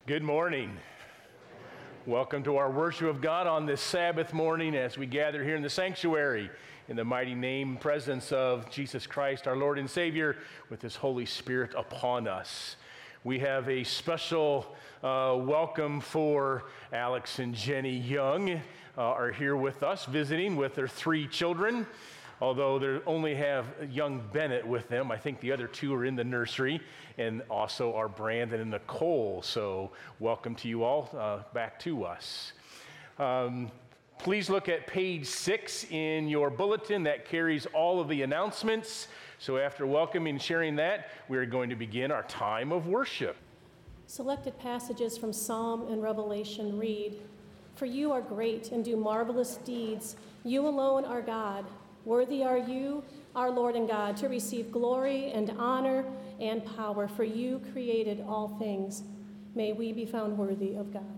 Good morning. Welcome to our worship of God on this Sabbath morning as we gather here in the sanctuary in the mighty name and presence of Jesus Christ, our Lord and Savior, with His Holy Spirit upon us. We have a special welcome for Alex and Jenny Young are here with us, visiting with their 3 children. Although they only have young Bennett with them, I think the other 2 are in the nursery, and also are Brandon and Nicole. So welcome to you all back to us. Please look at page 6 in your bulletin that carries all of the announcements. So after welcoming and sharing that, we are going to begin our time of worship. Selected passages from Psalm and Revelation read, "For you are great and do marvelous deeds. You alone are God. Worthy are you, our Lord and God, to receive glory and honor and power, for you created all things. May we be found worthy of God."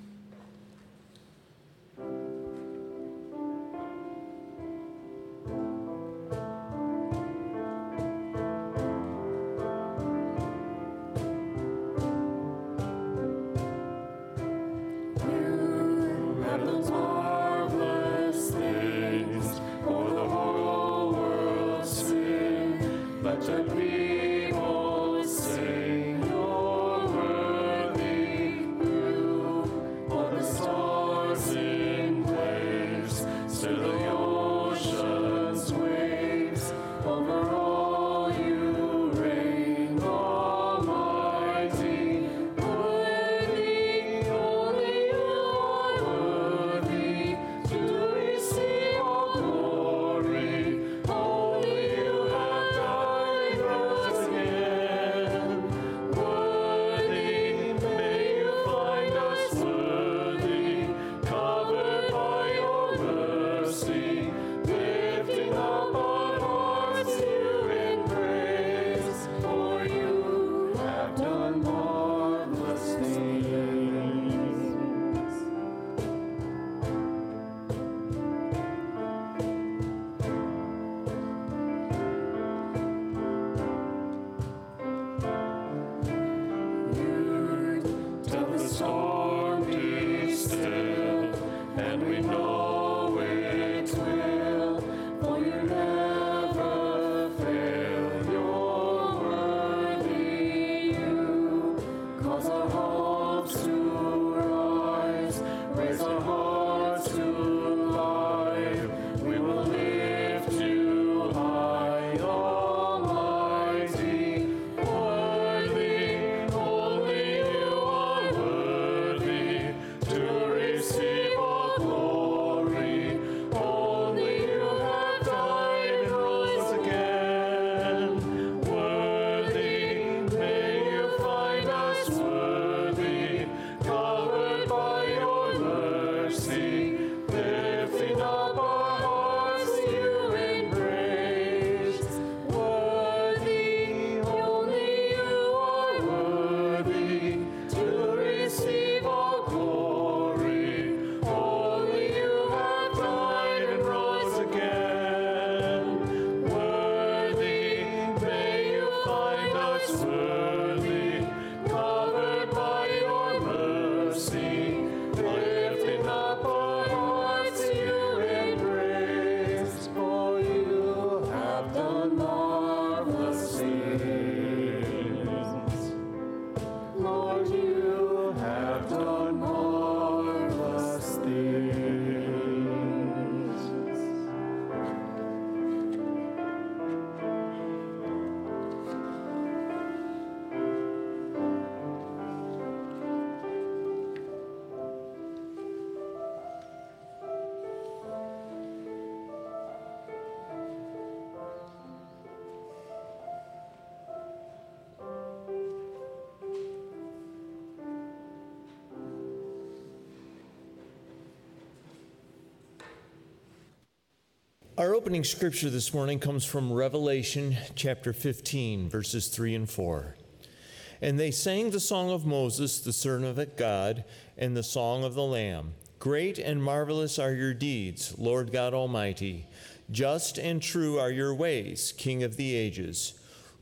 Our opening scripture this morning comes from Revelation chapter 15, verses 3 and 4. "And they sang the song of Moses, the servant of God, and the song of the Lamb. Great and marvelous are your deeds, Lord God Almighty. Just and true are your ways, King of the ages.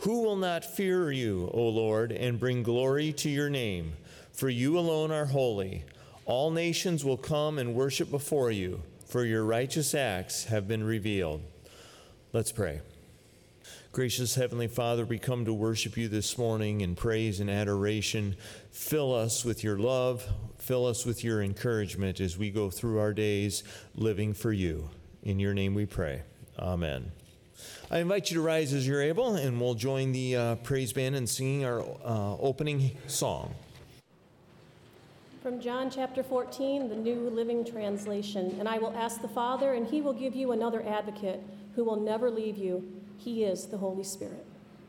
Who will not fear you, O Lord, and bring glory to your name? For you alone are holy. All nations will come and worship before you, for your righteous acts have been revealed. Let's pray. Gracious Heavenly Father, we come to worship you this morning in praise and adoration. Fill us with your love. Fill us with your encouragement as we go through our days living for you. In your name we pray. Amen. I invite you to rise as you're able, and we'll join the praise band in singing our opening song. From John chapter 14, the New Living Translation. And I will ask the Father, and he will give you another advocate who will never leave you. He is the Holy Spirit.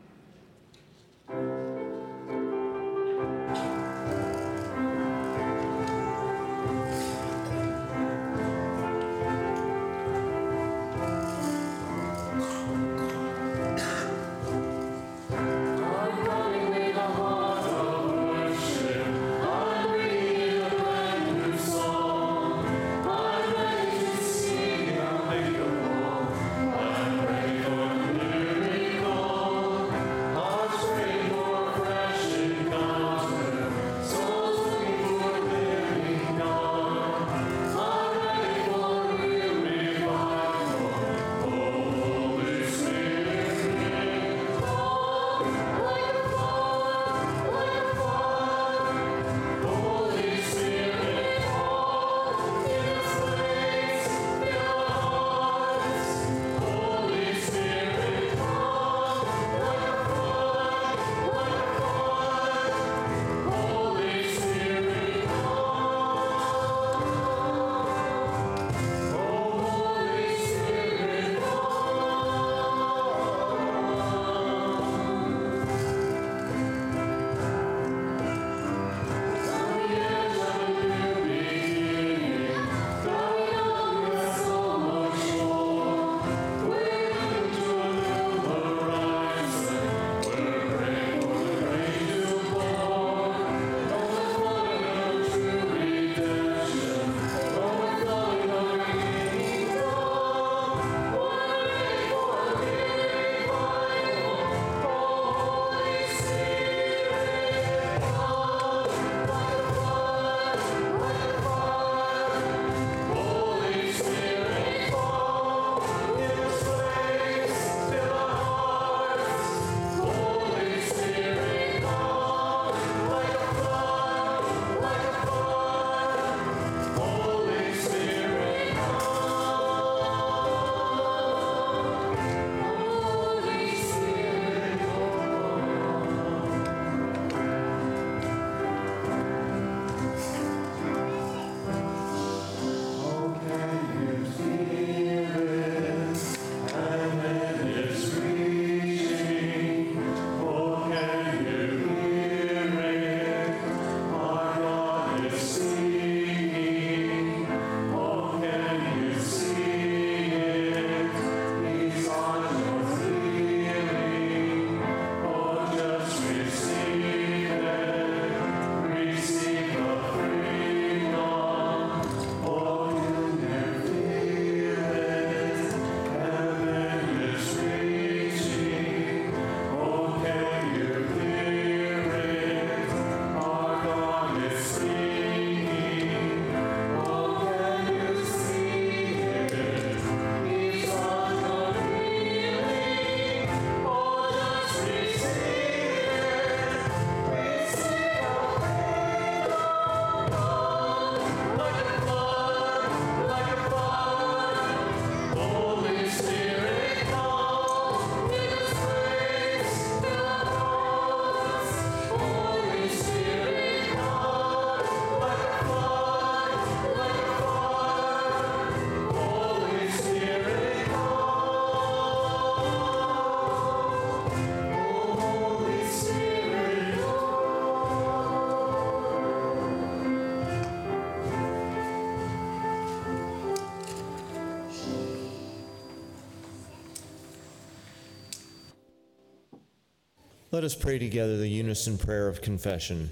Let us pray together the unison prayer of confession.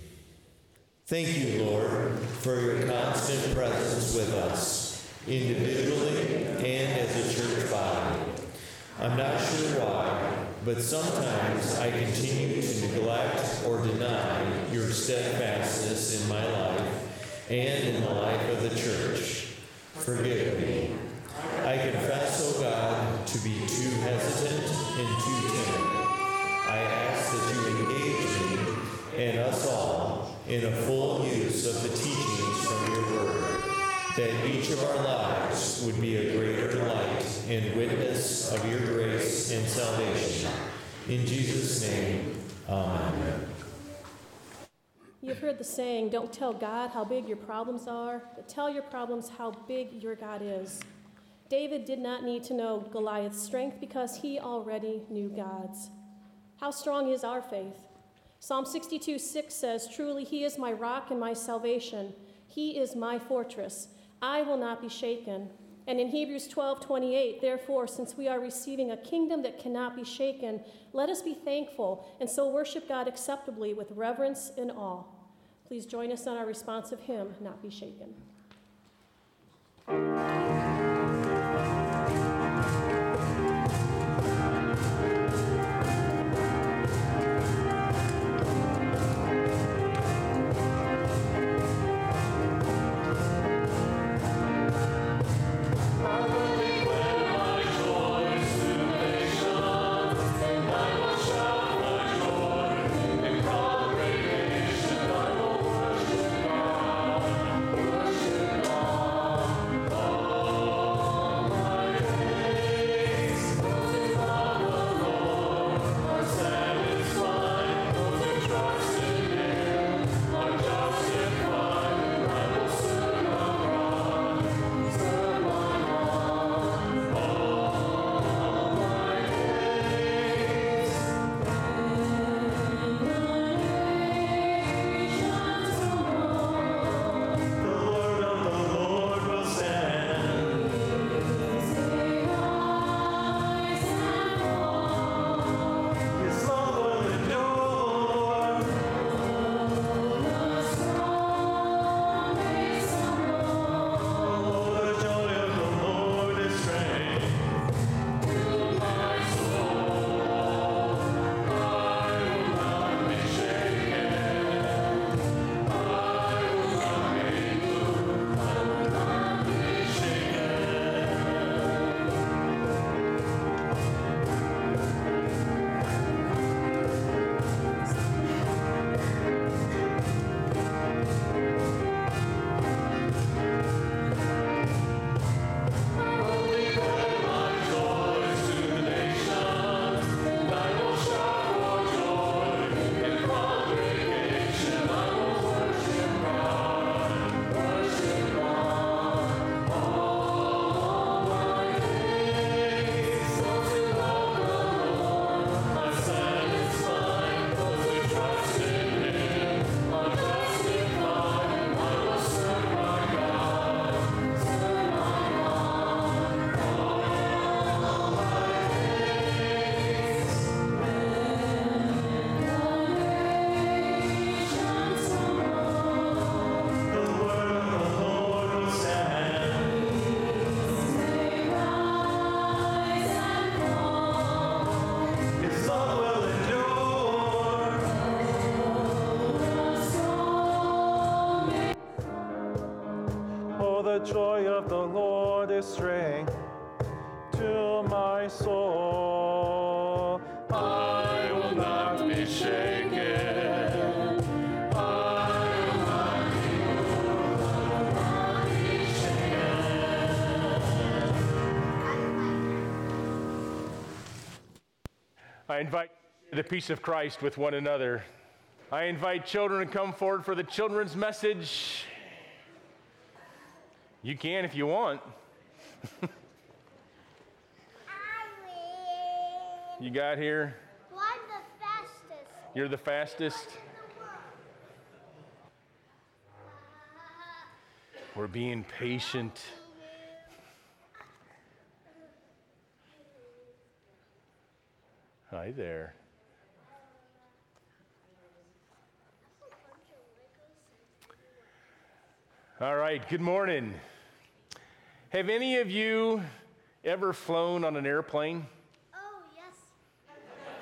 Thank you, Lord, for your constant presence with us, individually and as a church body. I'm not sure why, But sometimes I continue to neglect or deny your steadfastness in my life and in the life of the church. Forgive me. I confess, O God, to be too hesitant and too timid. I ask that you engage me and us all in a full use of the teachings from your word, that each of our lives would be a greater light and witness of your grace and salvation. In Jesus' name, amen. You've heard the saying, don't tell God how big your problems are, but tell your problems how big your God is. David did not need to know Goliath's strength because he already knew God's. How strong is our faith? Psalm 62:6 says, truly he is my rock and my salvation. He is my fortress. I will not be shaken. And in Hebrews 12:28, therefore, since we are receiving a kingdom that cannot be shaken, let us be thankful and so worship God acceptably with reverence and awe. Please join us on our responsive hymn, Not Be Shaken. The joy of the Lord is strength to my soul. I will not be shaken. I will not be moved. I will not be shaken. I invite the peace of Christ with one another. I invite children to come forward for the children's message. You can if you want. I win. You got here? Well, I'm the fastest. You're the fastest? in the world. We're being patient. Hi there. All right, good morning. Have any of you ever flown on an airplane? Oh, yes.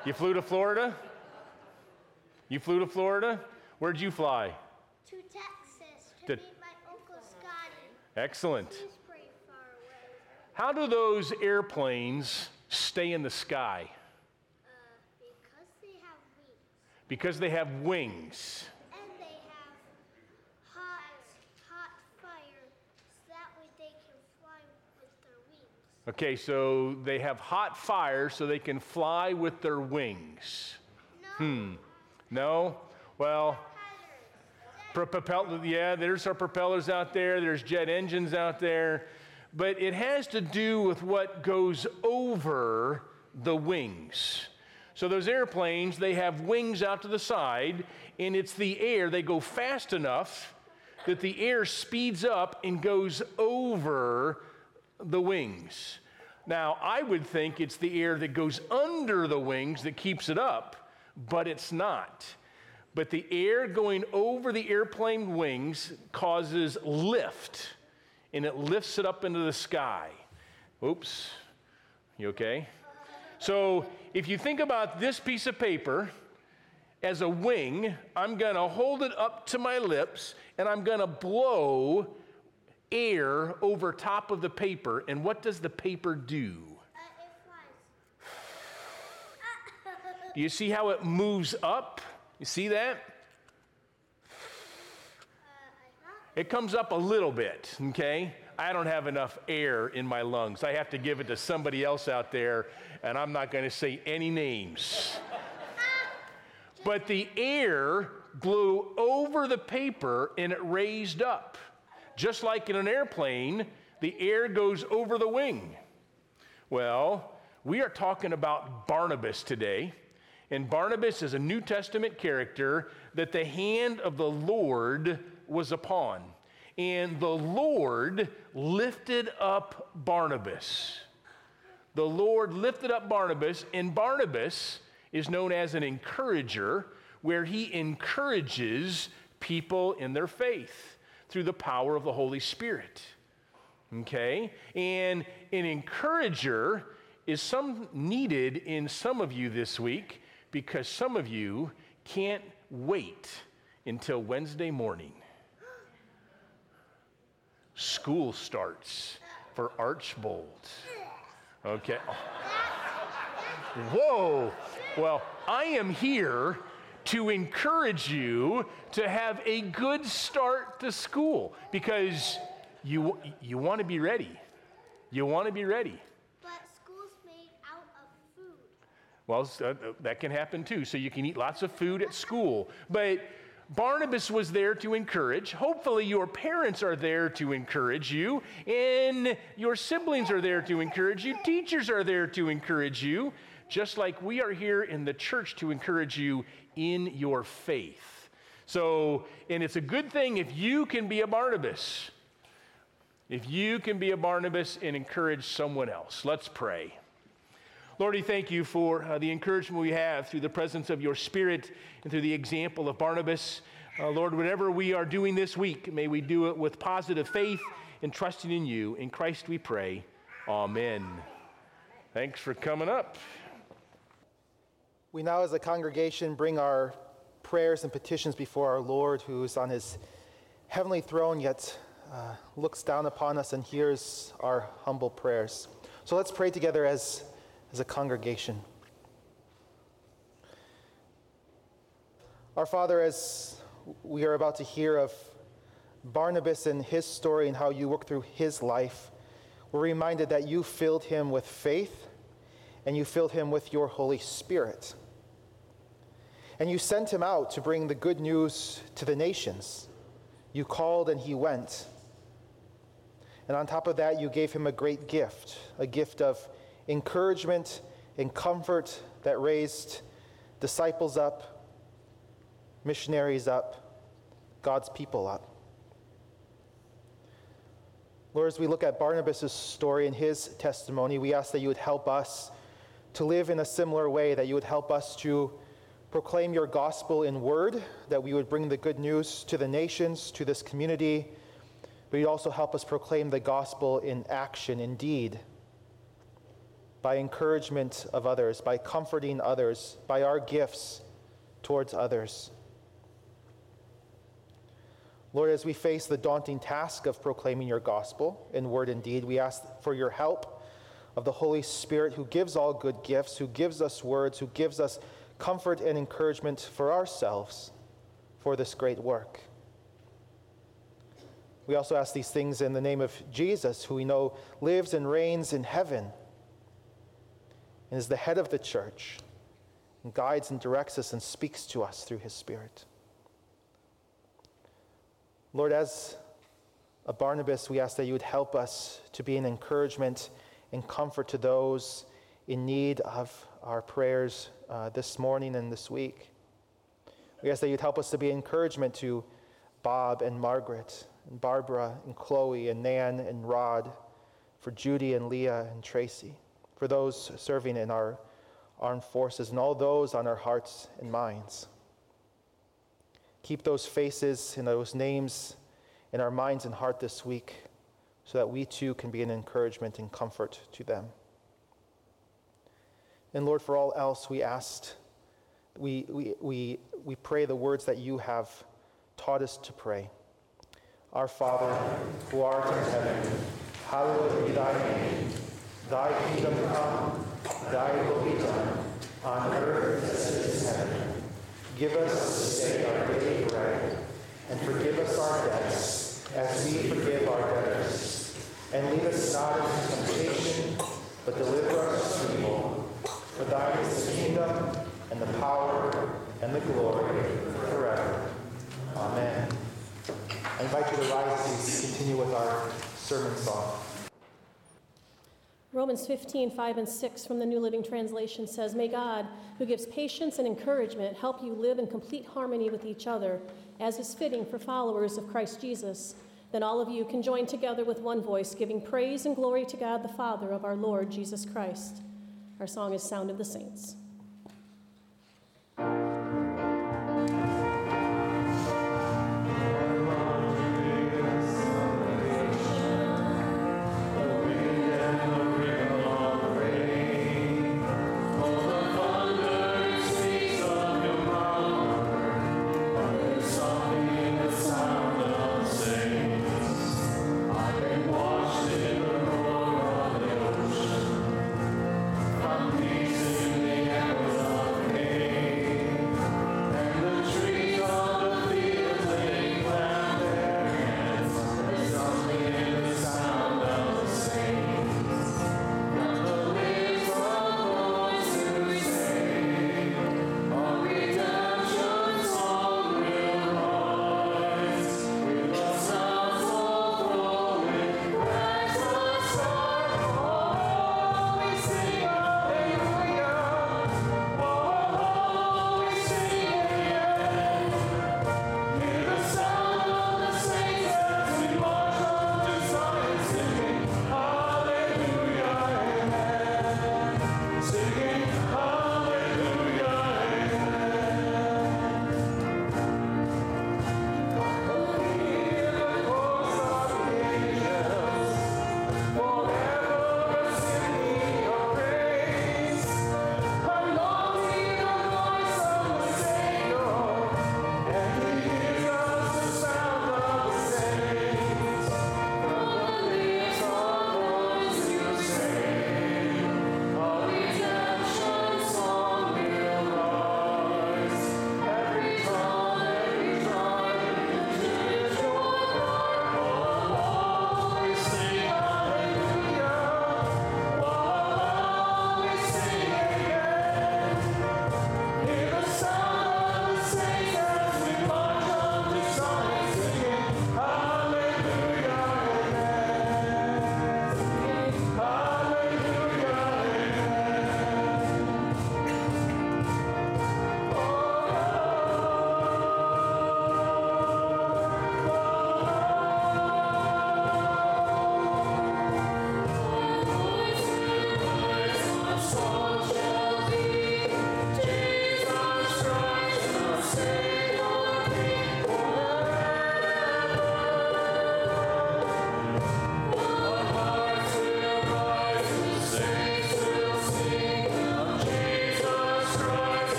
You flew to Florida? You flew to Florida? Where'd you fly? To Texas To- to meet my Uncle Scotty. Excellent. He's pretty far away. How do those airplanes stay in the sky? Because they have wings. Because they have wings. And they have hot fire, so that way they can fly with their wings. Okay, so they have hot fire so they can fly with their wings. No. No? Well, there's our propellers out there. There's jet engines out there. But it has to do with what goes over the wings. So those airplanes, they have wings out to the side, and it's the air. They go fast enough that the air speeds up and goes over the wings. Now, I would think it's the air that goes under the wings that keeps it up, but it's not. But the air going over the airplane wings causes lift, and it lifts it up into the sky. Oops, you okay? So if you think about this piece of paper as a wing, I'm gonna hold it up to my lips, and I'm gonna blow air over top of the paper, and what does the paper do? It flies. Do you see how it moves up? You see that? It comes up a little bit, okay? I don't have enough air in my lungs. I have to give it to somebody else out there, and I'm not going to say any names. But the air blew over the paper and it raised up. Just like in an airplane, the air goes over the wing. Well, we are talking about Barnabas today. And Barnabas is a New Testament character that the hand of the Lord was upon. And the Lord lifted up Barnabas. The Lord lifted up Barnabas, and Barnabas is known as an encourager, where he encourages people in their faith through the power of the Holy Spirit. Okay? And an encourager is needed in some of you this week, because some of you can't wait until Wednesday morning. School starts for Archbold. Okay. Whoa. Well, I am here to encourage you to have a good start to school, because you want to be ready. You want to be ready. But school's made out of food. Well, that can happen too. So you can eat lots of food at school. But Barnabas was there to encourage. Hopefully your parents are there to encourage you, and your siblings are there to encourage you. Teachers are there to encourage you, just like we are here in the church to encourage you in your faith. So, and it's a good thing if you can be a Barnabas. If you can be a Barnabas and encourage someone else. Let's pray. Lord, we thank you for the encouragement we have through the presence of your Spirit and through the example of Barnabas. Lord, whatever we are doing this week, may we do it with positive faith and trusting in you. In Christ we pray. Amen. Thanks for coming up. We now as a congregation bring our prayers and petitions before our Lord, who is on his heavenly throne, yet looks down upon us and hears our humble prayers. So let's pray together as a congregation. Our Father, as we are about to hear of Barnabas and his story and how you worked through his life, we're reminded that you filled him with faith and you filled him with your Holy Spirit. And you sent him out to bring the good news to the nations. You called and he went. And on top of that, you gave him a great gift, a gift of encouragement and comfort that raised disciples up, missionaries up, God's people up. Lord, as we look at Barnabas' story and his testimony, we ask that you would help us to live in a similar way, that you would help us to proclaim your gospel in word, that we would bring the good news to the nations, to this community, but you'd also help us proclaim the gospel in action, in deed. by encouragement of others, by comforting others, by our gifts towards others. Lord, as we face the daunting task of proclaiming your gospel in word and deed, we ask for your help of the Holy Spirit, who gives all good gifts, who gives us words, who gives us comfort and encouragement for ourselves for this great work. We also ask these things in the name of Jesus, who we know lives and reigns in heaven and is the head of the church, and guides and directs us and speaks to us through his Spirit. Lord, as a Barnabas, we ask that you would help us to be an encouragement and comfort to those in need of our prayers this morning and this week. We ask that you'd help us to be encouragement to Bob and Margaret and Barbara and Chloe and Nan and Rod, for Judy and Leah and Tracy, for those serving in our armed forces and all those on our hearts and minds. Keep those faces and those names in our minds and heart this week, so that we too can be an encouragement and comfort to them. And Lord, for all else we asked, we pray the words that you have taught us to pray. Our Father, who art in heaven, hallowed be thy name. Thy kingdom come, thy will be done, on earth as it is in heaven. Give us this day our daily bread, and forgive us our debts, as we forgive our debtors. And lead us not into temptation, but deliver us from evil. For thine is the kingdom, and the power, and the glory, forever. Amen. I invite you to rise and continue with our sermon song. Romans 15:5 and 6 from the New Living Translation says, "May God, who gives patience and encouragement, help you live in complete harmony with each other, as is fitting for followers of Christ Jesus. Then all of you can join together with one voice, giving praise and glory to God the Father of our Lord Jesus Christ." Our song is "Sound of the Saints." From peace in the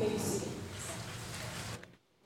may be seated.